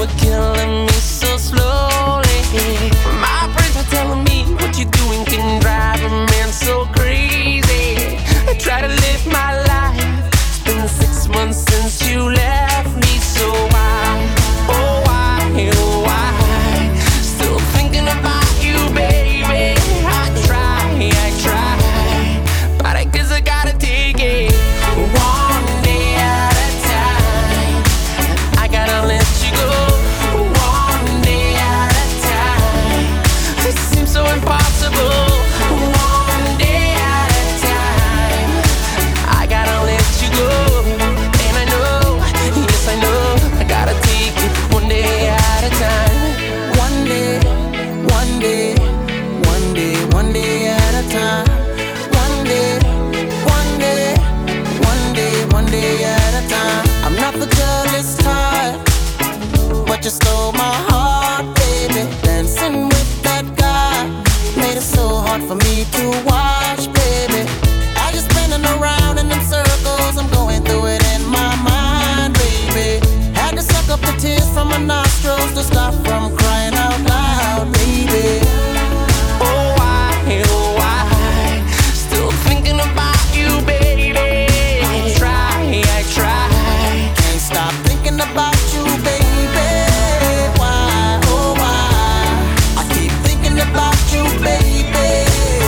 you're killing me so slowly. My friends are telling me what you're doing can drive a man so crazy. I try to live my life. It's been 6 months since you left me, so why, oh why, oh why? Still thinking about you, baby. I try, but I guess I gotta take it one day at a time. I gotta let you go one day at a time. It seems so impossible. One day at a time. I gotta let you go, and I know, yes I know, I gotta take it one day at a time. One day, one day, one day, one day at a time. One day, one day, one day, one day at a time. I'm not the jealous type, but you stole my heart, baby. Dancing with that guy made it so hard for me to watch, baby. I just spinning around in them circles, I'm going through it in my mind, baby. Had to suck up the tears from my nostrils to stop from crying out loud, baby. Oh why, oh why? Still thinking about you, baby. I try, can't stop thinking about you, baby. Why, oh why? I keep thinking about you, baby.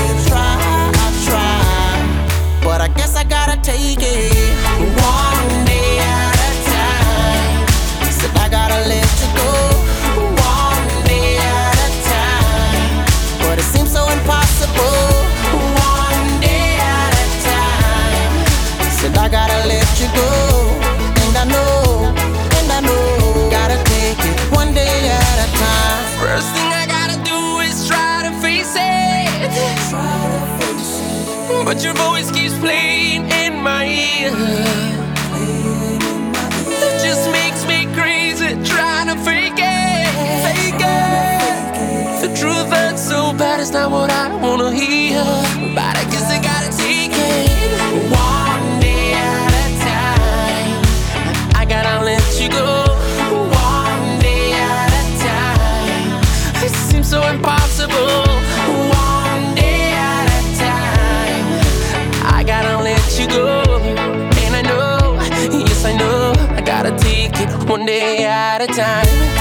Try, but I guess I gotta take it one day at a time. Said I gotta let you go one day at a time, but it seems so impossible. One day at a time. Said I gotta let you go, and I know, gotta take it one day at a time. First thing I gotta do is try to face it, but your voice keeps playing in my ear. It just makes me crazy trying to fake it. The truth hurts so bad, it's not what I wanna hear, but I guess I gotta take it one day at a time. I gotta let you go one day at a time. It seems so impossible. One day at a time. I gotta let you go, and I know, yes I know, I gotta take it one day at a time.